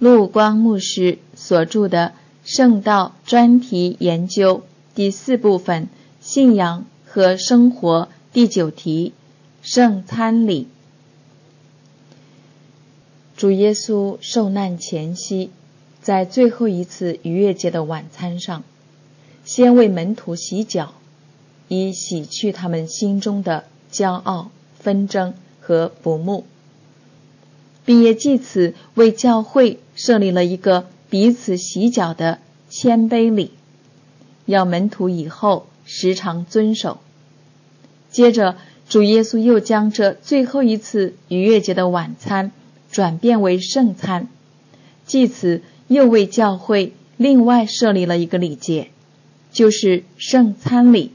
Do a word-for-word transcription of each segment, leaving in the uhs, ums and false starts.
陆光牧师所著的圣道专题研究第四部分，信仰和生活，第九题，圣餐礼。主耶稣受难前夕，在最后一次逾越节的晚餐上，先为门徒洗脚，以洗去他们心中的骄傲、纷争和不睦，并也借此为教会设立了一个彼此洗脚的谦卑礼，要门徒以后时常遵守。接着，主耶稣又将这最后一次逾越节的晚餐转变为圣餐，借此又为教会另外设立了一个礼节，就是圣餐礼。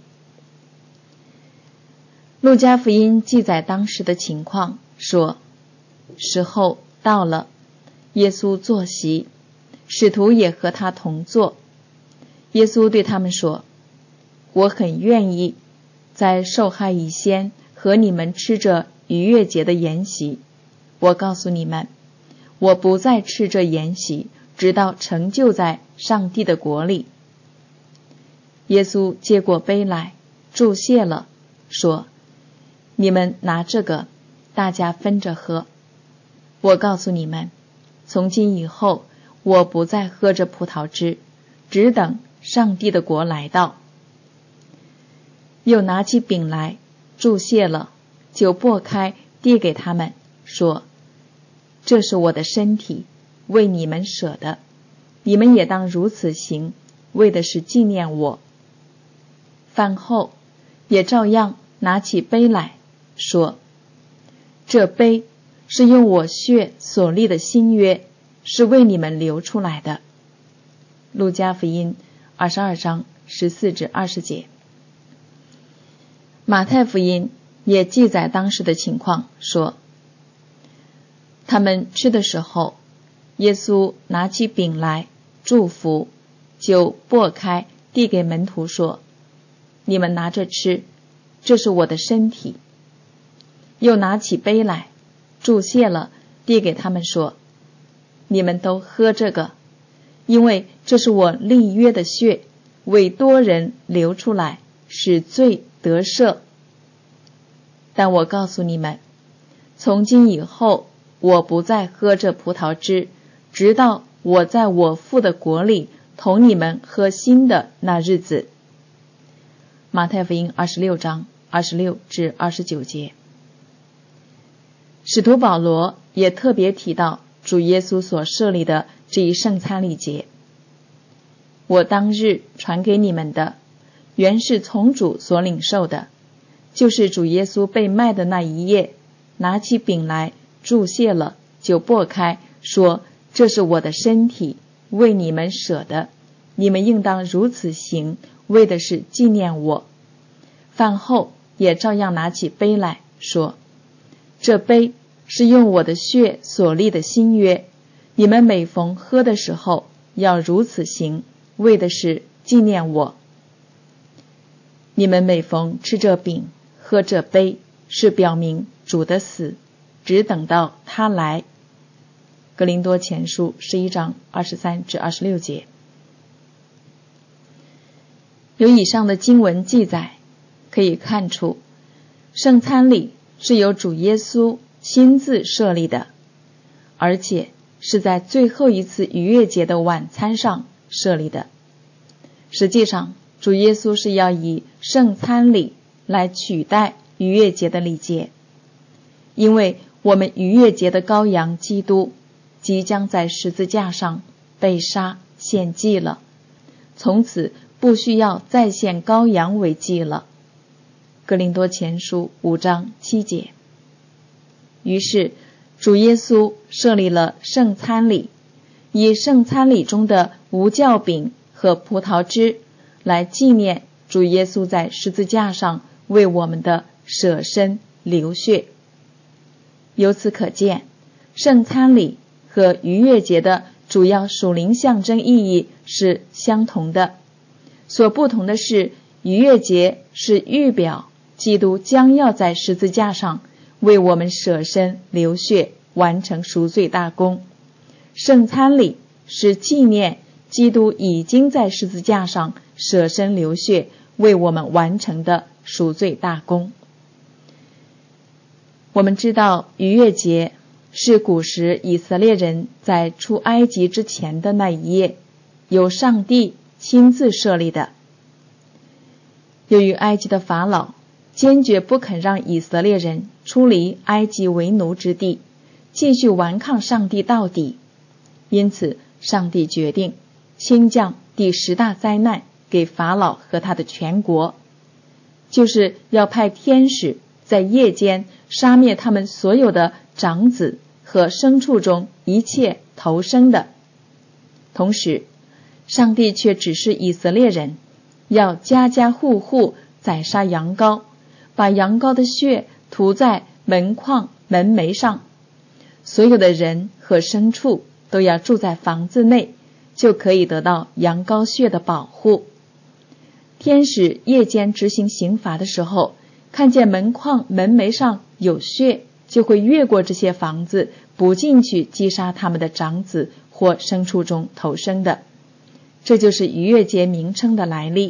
路加福音记载当时的情况，说时候到了，耶稣坐席，使徒也和他同坐。耶稣对他们说，我很愿意在受害以先和你们吃着逾越节的筵席。我告诉你们，我不再吃这筵席，直到成就在上帝的国里。耶稣接过杯来，祝谢了，说，你们拿这个，大家分着喝。我告诉你们，从今以后，我不再喝着葡萄汁，只等上帝的国来到。又拿起饼来，祝谢了，就擘开，递给他们，说，这是我的身体，为你们舍的，你们也当如此行，为的是纪念我。饭后，也照样拿起杯来，说，这杯是用我血所立的新约，是为你们流出来的。路加福音二十二章十四至二十节。马太福音也记载当时的情况，说，他们吃的时候，耶稣拿起饼来祝福，就擘开，递给门徒说，你们拿着吃，这是我的身体。又拿起杯来，祝谢了，递给他们说，你们都喝这个，因为这是我立约的血，为多人流出来，使罪得赦。但我告诉你们，从今以后，我不再喝这葡萄汁，直到我在我父的国里同你们喝新的那日子。马太福音二十六章二十六至二十九节。使徒保罗也特别提到主耶稣所设立的这一圣餐礼节。我当日传给你们的，原是从主所领受的，就是主耶稣被卖的那一夜，拿起饼来祝谢了，就擘开，说，这是我的身体，为你们舍的，你们应当如此行，为的是纪念我。饭后也照样拿起杯来，说，这杯是用我的血所立的新约，你们每逢喝的时候，要如此行，为的是纪念我。你们每逢吃这饼，喝这杯，是表明主的死，只等到他来。哥林多前书十一章二十三至二十六节。由以上的经文记载，可以看出，圣餐礼是由主耶稣亲自设立的，而且是在最后一次逾越节的晚餐上设立的。实际上，主耶稣是要以圣餐礼来取代逾越节的礼节，因为我们逾越节的羔羊基督即将在十字架上被杀献祭了，从此不需要再献羔羊为祭了。哥林多前书五章七节。于是主耶稣设立了圣餐礼，以圣餐礼中的无酵饼和葡萄汁来纪念主耶稣在十字架上为我们的舍身流血。由此可见，圣餐礼和逾越节的主要属灵象征意义是相同的，所不同的是，逾越节是预表基督将要在十字架上为我们舍身流血，完成赎罪大功。 圣餐礼是纪念基督已经在十字架上舍身流血为我们完成的赎罪大功。我们知道逾越节是古时以色列人在出埃及之前的那一夜由上帝亲自设立的。由于埃及的法老坚决不肯让以色列人出离埃及为奴之地，继续顽抗上帝到底，因此上帝决定倾降第十大灾难给法老和他的全国，就是要派天使在夜间杀灭他们所有的长子和牲畜中一切头生的。同时上帝却指示以色列人要家家户户宰杀羊羔，把羊羔的血涂在门框门楣上，所有的人和牲畜都要住在房子内，就可以得到羊羔血的保护。天使夜间执行刑罚的时候，看见门框门楣上有血，就会越过这些房子，不进去击杀他们的长子或牲畜中头生的。这就是逾越节名称的来历。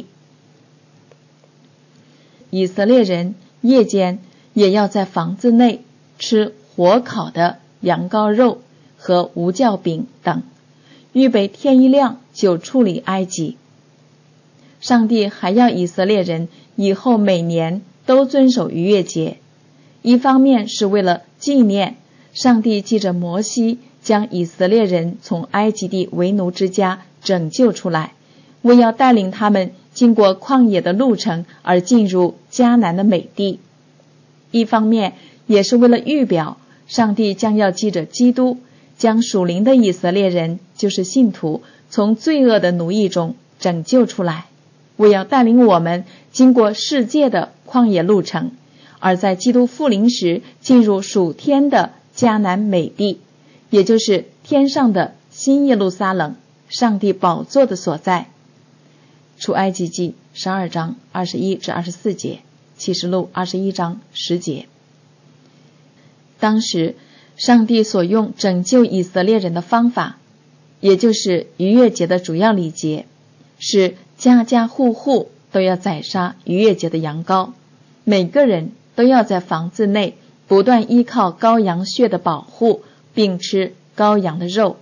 以色列人夜间也要在房子内吃火烤的羊羔肉和无酵饼等，预备天一亮就出离埃及。上帝还要以色列人以后每年都遵守逾越节，一方面是为了纪念上帝借着摩西将以色列人从埃及地为奴之家拯救出来，为要带领他们经过旷野的路程而进入迦南的美地；一方面也是为了预表上帝将要借着基督将属灵的以色列人，就是信徒，从罪恶的奴役中拯救出来，为要带领我们经过世界的旷野路程，而在基督复临时进入属天的迦南美地，也就是天上的新耶路撒冷，上帝宝座的所在。出埃及记十二章二十一至二十四节，启示录二十一章十节。当时上帝所用拯救以色列人的方法，也就是逾越节的主要礼节，是家家户户都要宰杀逾越节的羊羔，每个人都要在房子内不断依靠羔羊血的保护，并吃羔羊的肉。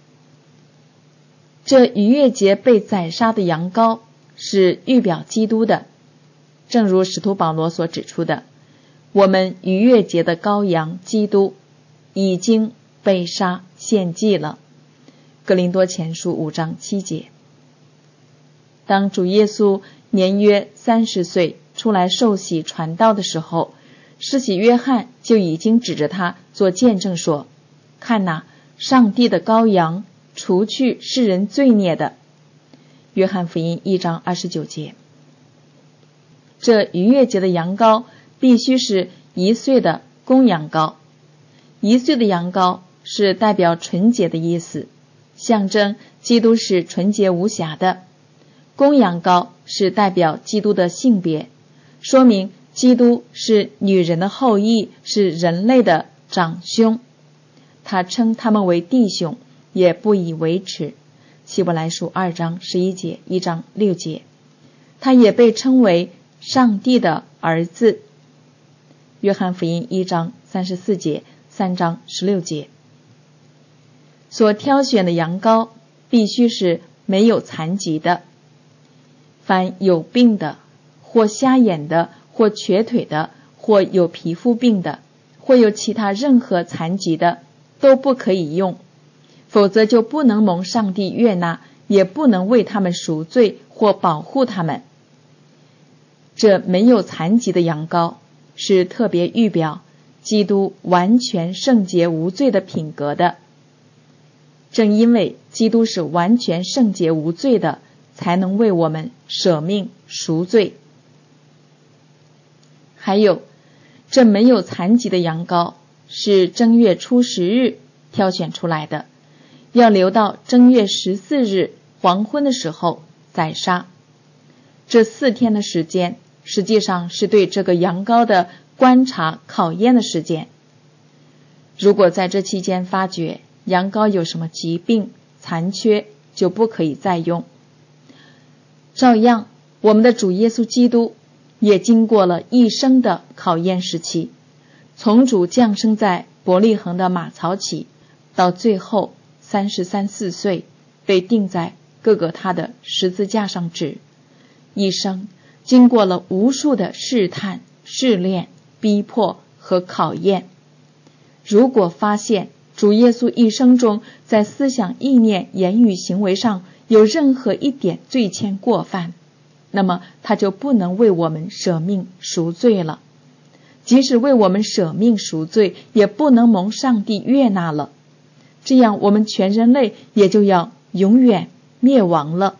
这逾越节被宰杀的羊羔是预表基督的，正如使徒保罗所指出的，我们逾越节的羔羊基督已经被杀献祭了。哥林多前书五章七节。当主耶稣年约三十岁出来受洗传道的时候，施洗约翰就已经指着他做见证说，看哪，上帝的羔羊，除去世人罪孽的。约翰福音一章二十九节。这逾越节的羊羔必须是一岁的公羊羔，一岁的羊羔是代表纯洁的意思，象征基督是纯洁无瑕的。公羊羔是代表基督的性别，说明基督是女人的后裔，是人类的长兄。他称他们为弟兄，也不以为耻。希伯来书二章十一节，一章六节。他也被称为上帝的儿子。约翰福音一章三十四节，三章十六节。所挑选的羊羔必须是没有残疾的，凡有病的，或瞎眼的，或瘸腿的，或有皮肤病的，或有其他任何残疾的，都不可以用，否则就不能蒙上帝悦纳，也不能为他们赎罪或保护他们。这没有残疾的羊羔是特别预表基督完全圣洁无罪的品格的。正因为基督是完全圣洁无罪的，才能为我们舍命赎罪。还有，这没有残疾的羊羔是正月初十日挑选出来的，要留到正月十四日黄昏的时候宰杀。这四天的时间实际上是对这个羊羔的观察考验的时间。如果在这期间发觉羊羔有什么疾病残缺，就不可以再用。照样，我们的主耶稣基督也经过了一生的考验时期，从主降生在伯利恒的马槽起，到最后三十三四岁被钉在各个他的十字架上止，一生经过了无数的试探、试炼、逼迫和考验。如果发现主耶稣一生中在思想、意念、言语、行为上有任何一点罪愆过犯，那么他就不能为我们舍命赎罪了。即使为我们舍命赎罪，也不能蒙上帝悦纳了。这样我们全人类也就要永远灭亡了。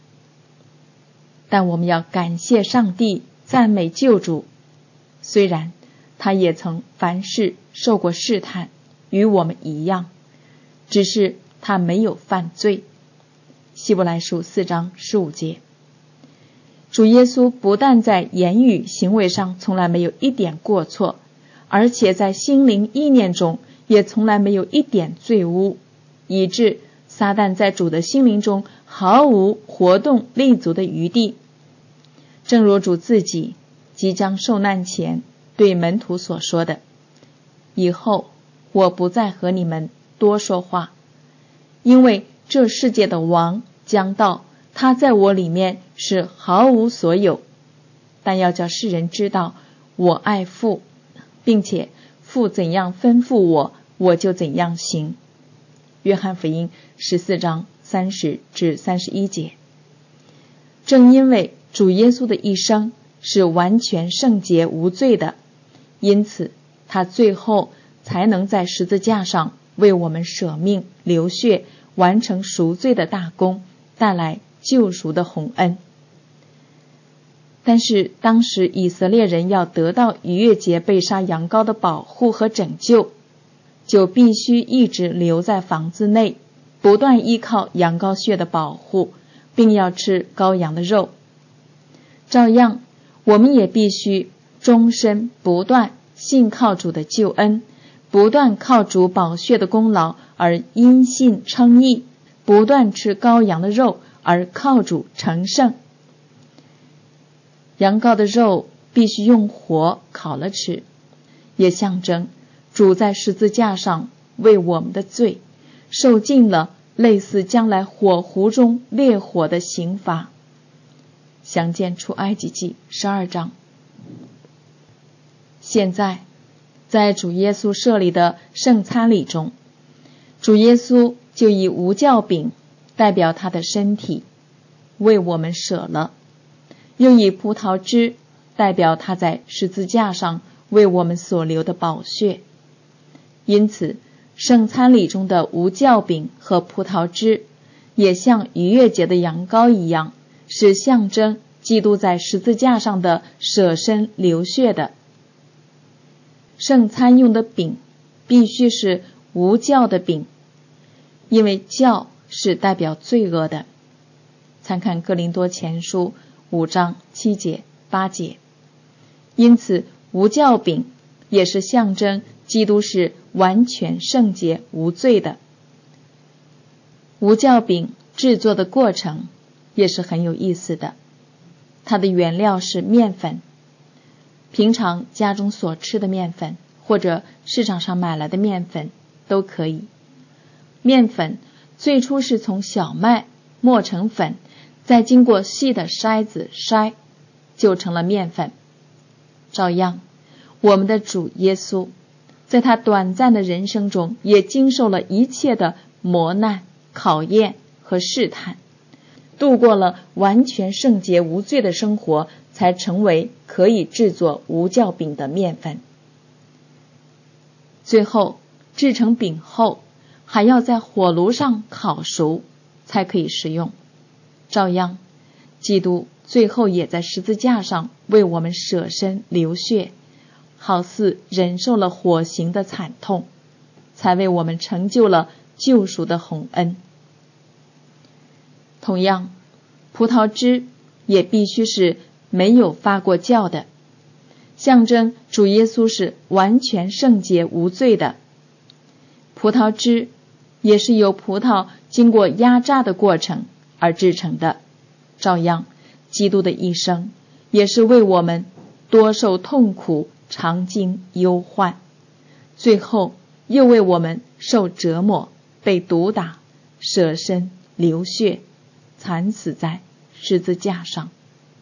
但我们要感谢上帝，赞美救主，虽然他也曾凡事受过试探，与我们一样，只是他没有犯罪。希伯来书四章十五节。主耶稣不但在言语行为上从来没有一点过错，而且在心灵意念中也从来没有一点罪污，以致撒旦在主的心灵中毫无活动立足的余地。正如主自己即将受难前对门徒所说的，以后我不再和你们多说话，因为这世界的王将到，他在我里面是毫无所有，但要叫世人知道我爱父，并且父怎样吩咐我，我就怎样行。约翰福音十四章三十至三十一节。正因为主耶稣的一生是完全圣洁无罪的，因此他最后才能在十字架上为我们舍命流血，完成赎罪的大功，带来救赎的宏恩。但是当时以色列人要得到逾越节被杀羊羔的保护和拯救，就必须一直留在房子内，不断依靠羊羔血的保护，并要吃羔羊的肉。照样，我们也必须终身不断信靠主的救恩，不断靠主宝血的功劳而因信称义，不断吃羔羊的肉而靠主成圣。羊羔的肉必须用火烤了吃，也象征主在十字架上为我们的罪受尽了类似将来火湖中烈火的刑罚。详见出埃及记十二章。现在在主耶稣设立的圣餐礼中，主耶稣就以无酵饼代表他的身体为我们舍了，又以葡萄汁代表他在十字架上为我们所流的宝血。因此圣餐礼中的无酵饼和葡萄汁也像逾越节的羊羔一样，是象征基督在十字架上的舍身流血的。圣餐用的饼必须是无酵的饼，因为酵是代表罪恶的。参看哥林多前书五章七节八节。因此无酵饼也是象征基督是完全圣洁无罪的。无酵饼制作的过程也是很有意思的，它的原料是面粉，平常家中所吃的面粉或者市场上买来的面粉都可以。面粉最初是从小麦磨成粉，再经过细的筛子筛，就成了面粉。照样，我们的主耶稣在他短暂的人生中也经受了一切的磨难、考验和试探，度过了完全圣洁无罪的生活，才成为可以制作无酵饼的面粉。最后制成饼后，还要在火炉上烤熟才可以食用。照样，基督最后也在十字架上为我们舍身流血，好似忍受了火刑的惨痛，才为我们成就了救赎的宏恩。同样，葡萄汁也必须是没有发过酵的，象征主耶稣是完全圣洁无罪的。葡萄汁也是由葡萄经过压榨的过程而制成的。照样，基督的一生也是为我们多受痛苦，常经忧患，最后又为我们受折磨，被毒打，舍身流血，惨死在十字架上。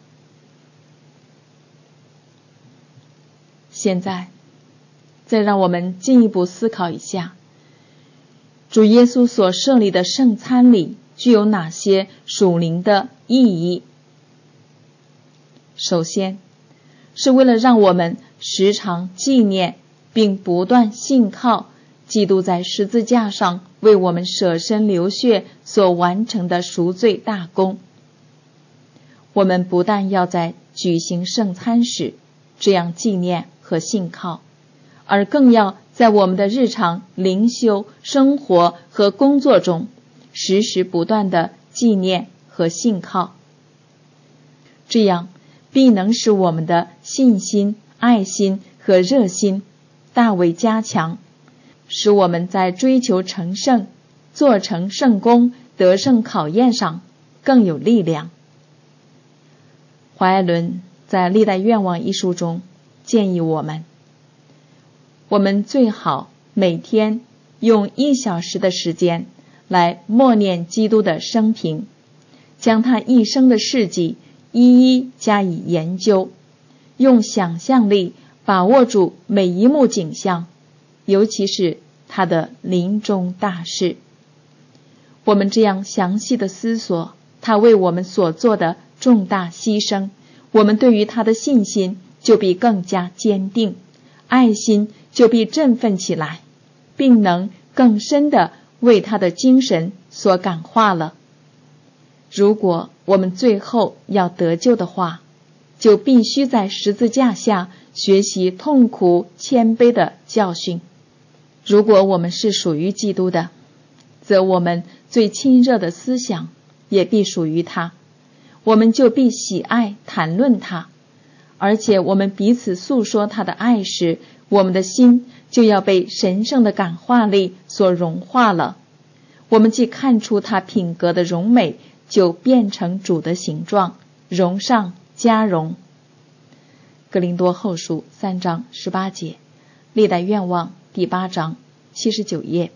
现在再让我们进一步思考一下，主耶稣所设立的圣餐里具有哪些属灵的意义？首先，是为了让我们时常纪念并不断信靠基督在十字架上为我们舍身流血所完成的赎罪大功。我们不但要在举行圣餐时这样纪念和信靠，而更要在我们的日常灵修、生活和工作中时时不断地纪念和信靠，这样必能使我们的信心、爱心和热心大为加强，使我们在追求成圣、做成圣功、得胜考验上更有力量。怀爱伦在《历代愿望》一书中建议我们，我们最好每天用一小时的时间来默念基督的生平，将他一生的事迹一一加以研究，用想象力把握住每一幕景象，尤其是他的临终大事。我们这样详细的思索他为我们所做的重大牺牲，我们对于他的信心就必更加坚定，爱心就必振奋起来，并能更深地为他的精神所感化了。如果我们最后要得救的话，就必须在十字架下学习痛苦谦卑的教训。如果我们是属于基督的，则我们最亲热的思想也必属于他，我们就必喜爱谈论他，而且我们彼此诉说他的爱时，我们的心就要被神圣的感化力所融化了。我们既看出他品格的荣美，就变成主的形状，荣上加荣。哥林多后书三章十八节，历代愿望第八章七十九页。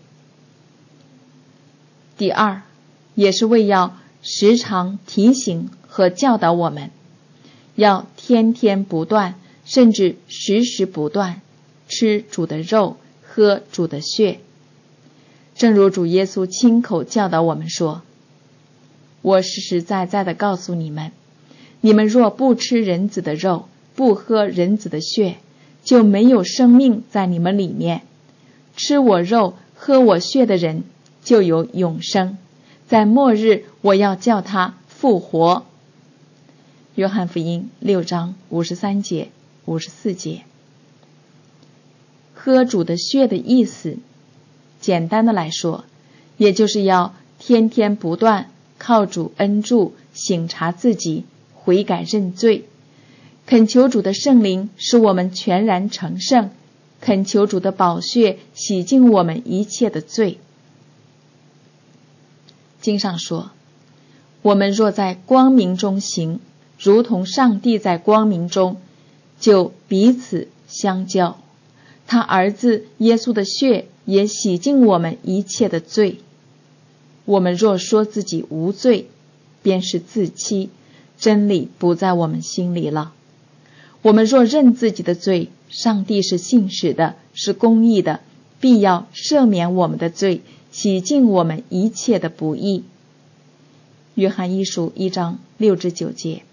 第二，也是为要时常提醒和教导我们，要天天不断，甚至时时不断吃主的肉，喝主的血。正如主耶稣亲口教导我们说，我实实在在地告诉你们，你们若不吃人子的肉，不喝人子的血，就没有生命在你们里面。吃我肉喝我血的人就有永生，在末日我要叫他复活。约翰福音六章五十三节、五十四节。喝主的血的意思，简单的来说，也就是要天天不断靠主恩助，省察自己，悔改认罪，恳求主的圣灵使我们全然成圣，恳求主的宝血洗净我们一切的罪。经上说，我们若在光明中行，如同上帝在光明中，就彼此相交。他儿子耶稣的血也洗净我们一切的罪。我们若说自己无罪，便是自欺，真理不在我们心里了。我们若认自己的罪，上帝是信实的，是公义的，必要赦免我们的罪，洗净我们一切的不义。约翰一书一章六至九节。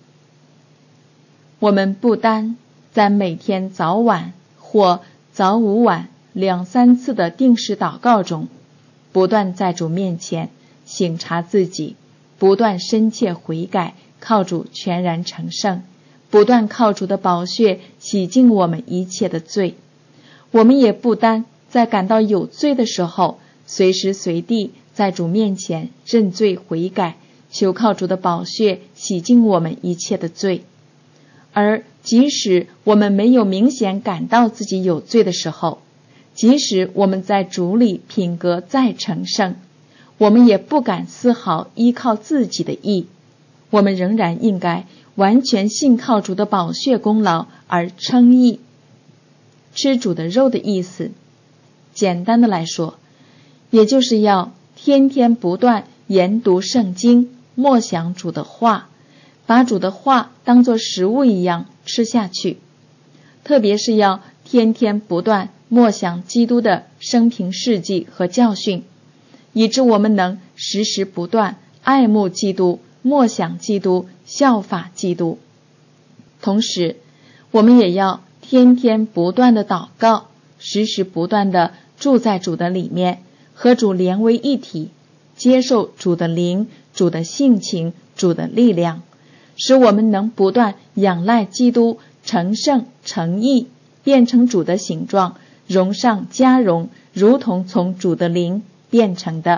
我们不单在每天早晚或早午晚两三次的定时祷告中，不断在主面前省察自己，不断深切悔改，靠主全然成圣，不断靠主的宝血洗净我们一切的罪。我们也不单在感到有罪的时候，随时随地在主面前认罪悔改，求靠主的宝血洗净我们一切的罪。而即使我们没有明显感到自己有罪的时候， 即使我们在主里品格再成圣，我们也不敢丝毫依靠自己的义，我们仍然应该完全信靠主的宝血功劳而称义。吃主的肉的意思，简单的来说，也就是要天天不断研读圣经，默想主的话，把主的话当作食物一样吃下去，特别是要天天不断默想基督的生平事迹和教训，以致我们能时时不断爱慕基督，默想基督，效法基督。同时我们也要天天不断的祷告，时时不断的住在主的里面，和主连为一体，接受主的灵，主的性情，主的力量，使我们能不断仰赖基督，成圣成义，变成主的形状，荣上加荣，如同从主的灵变成的。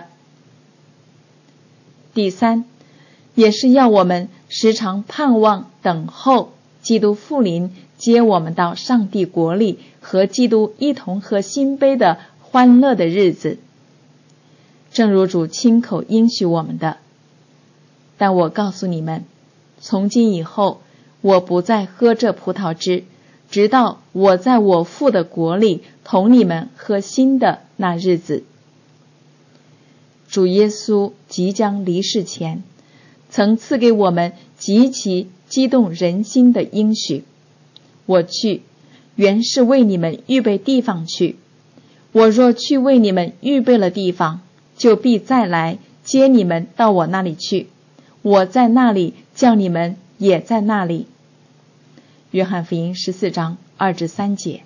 第三，也是要我们时常盼望等候基督复临，接我们到上帝国里，和基督一同喝新杯的欢乐的日子。正如主亲口应许我们的，但我告诉你们，从今以后，我不再喝这葡萄汁，直到我在我父的国里同你们喝新的那日子。主耶稣即将离世前，曾赐给我们极其激动人心的应许：我去，原是为你们预备地方去。我若去为你们预备了地方，就必再来接你们到我那里去。我在那里，叫你们也在那里。约翰福音十四章二至三节。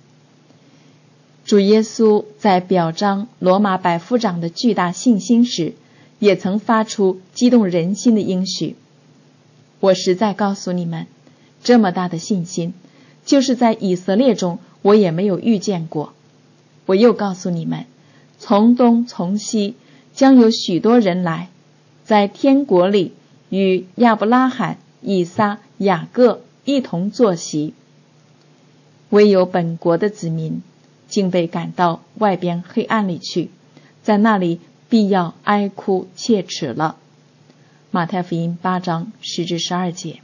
主耶稣在表彰罗马百夫长的巨大信心时，也曾发出激动人心的应许：我实在告诉你们，这么大的信心，就是在以色列中我也没有遇见过。我又告诉你们，从东从西将有许多人来，在天国里与亚伯拉罕、以撒、雅各一同坐席。唯有本国的子民竟被赶到外边黑暗里去，在那里必要哀哭切齿了。马太福音八章十至十二节。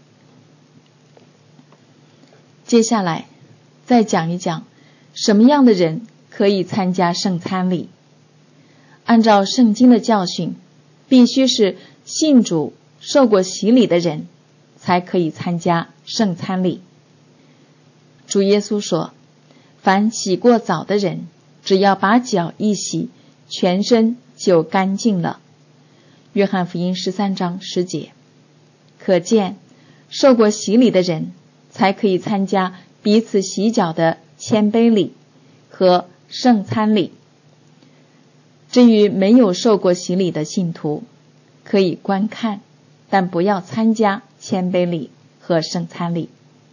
接下来再讲一讲什么样的人可以参加圣餐礼。按照圣经的教训，必须是信主受过洗礼的人才可以参加圣餐礼。主耶稣说，凡洗过澡的人，只要把脚一洗，全身就干净了。约翰福音十三章十节。可见受过洗礼的人才可以参加彼此洗脚的谦卑礼和圣餐礼。至于没有受过洗礼的信徒，可以观看，但不要参加谦卑礼和圣餐礼。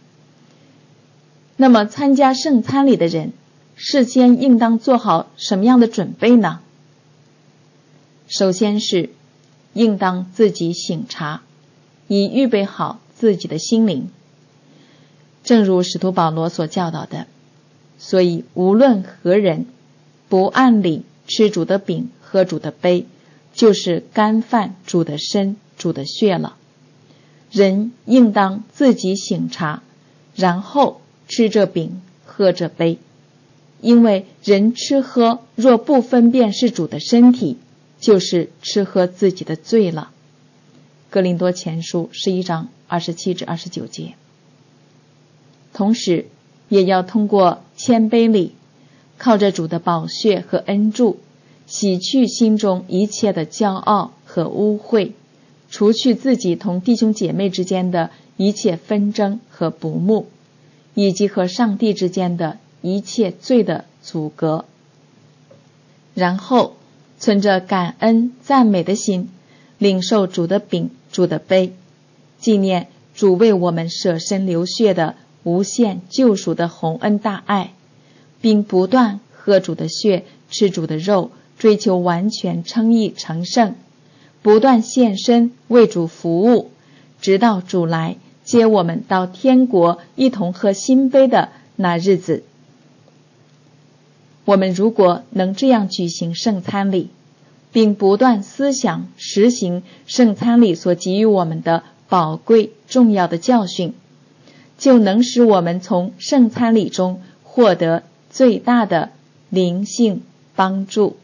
那么参加圣餐礼的人，事先应当做好什么样的准备呢？首先是应当自己省察，以预备好自己的心灵。正如使徒保罗所教导的，所以无论何人不按理吃主的饼喝主的杯，就是干犯主的身主的血了。人应当自己省察，然后吃这饼喝这杯。因为人吃喝若不分辨是主的身体，就是吃喝自己的罪了。哥林多前书十一章二十七至二十九节。同时也要通过谦卑礼，靠着主的宝血和恩助，洗去心中一切的骄傲和污秽，除去自己同弟兄姐妹之间的一切纷争和不睦，以及和上帝之间的一切罪的阻隔。然后存着感恩赞美的心，领受主的饼主的杯，纪念主为我们舍身流血的无限救赎的宏恩大爱，并不断喝主的血吃主的肉，追求完全称义成圣，不断献身为主服务，直到主来接我们到天国一同喝新杯的那日子。 我们如果能这样举行圣餐礼，并不断思想实行圣餐礼所给予我们的宝贵重要的教训，就能使我们从圣餐礼中获得最大的灵性帮助。